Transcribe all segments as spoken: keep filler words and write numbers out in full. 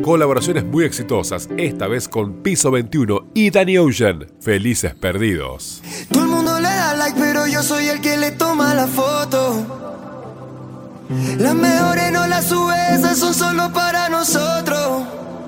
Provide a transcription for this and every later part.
colaboraciones muy exitosas, esta vez con Piso veintiuno y Danny Ocean, Felices Perdidos. Todo el mundo le da like, pero yo soy el que le toma la foto. Las mejores no las subes, esas son solo para nosotros.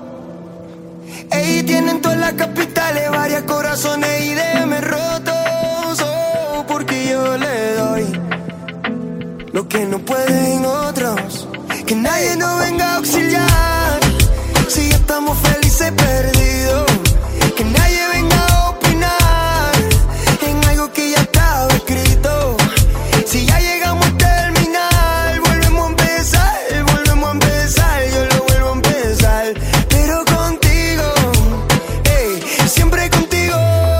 Ey, tienen todas las capitales, varias corazones y D M rotos. Oh, porque yo le doy lo que no pueden otros. Que nadie nos venga a auxiliar si ya estamos felices perdidos. Que nadie venga a opinar en algo que ya estaba escrito. Si ya llegamos a terminar, volvemos a empezar, volvemos a empezar, yo lo vuelvo a empezar. Pero contigo, ey, siempre contigo.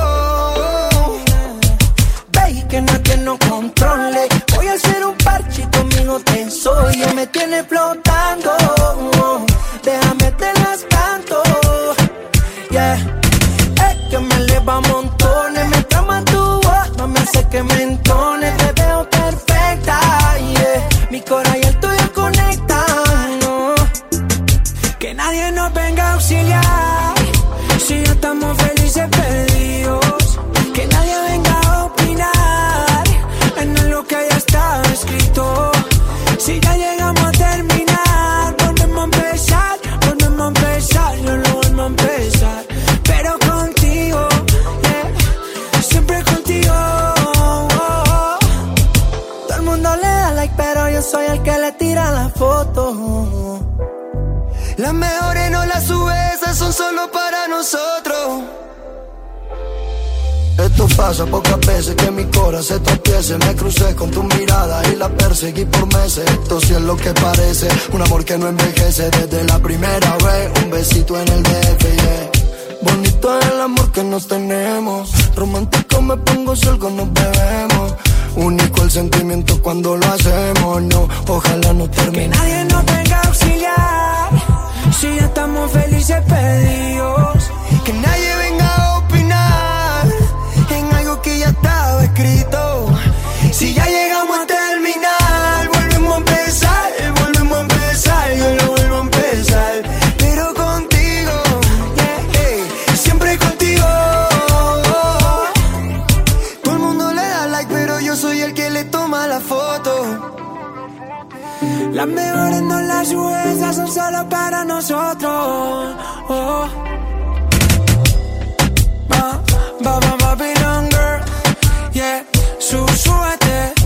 Ve que nadie nos controle. Voy a hacer un parche y conmigo te soy. Me tiene flotando, déjame te las canto. Yeah, es que me eleva montones. Me trama tu voz, no me hace que me entone. Te veo perfecta, yeah. Mi corazón y el tuyo conectan, no. Que nadie nos venga a auxiliar si ya estamos felices perdidos. Que nadie venga a opinar en lo que ya está escrito. Si ya llegamos a terminar, volvemos a empezar, volvemos a empezar, yo lo vuelvo a empezar. Pero contigo, yeah, siempre contigo. Oh, oh. Todo el mundo le da like, pero yo soy el que le tira la foto. Las mejores no las subes, esas son solo para nosotros. Esto pasa pocas veces que mi corazón se tropiece. Me crucé con tu mirada y la perseguí por meses. Esto sí es lo que parece, un amor que no envejece desde la primera vez. Un besito en el D F, yeah. Bonito es el amor que nos tenemos. Romántico me pongo si algo nos bebemos. Único el sentimiento cuando lo hacemos, no, ojalá no termine. Que nadie nos venga a auxiliar si ya estamos felices perdidos. Que nadie venga a opinar en algo que ya estaba escrito. Si ya llegamos a terminar, volvemos a empezar, volvemos a empezar, yo lo vuelvo a empezar. Pero contigo, yeah, hey, siempre contigo. Todo el mundo le da like, pero yo soy el que le toma la foto. Las mejores no las subes, esas son solo para nosotros. Oh. Ba, ba, ba, Babylon girl, yeah, su, súbete.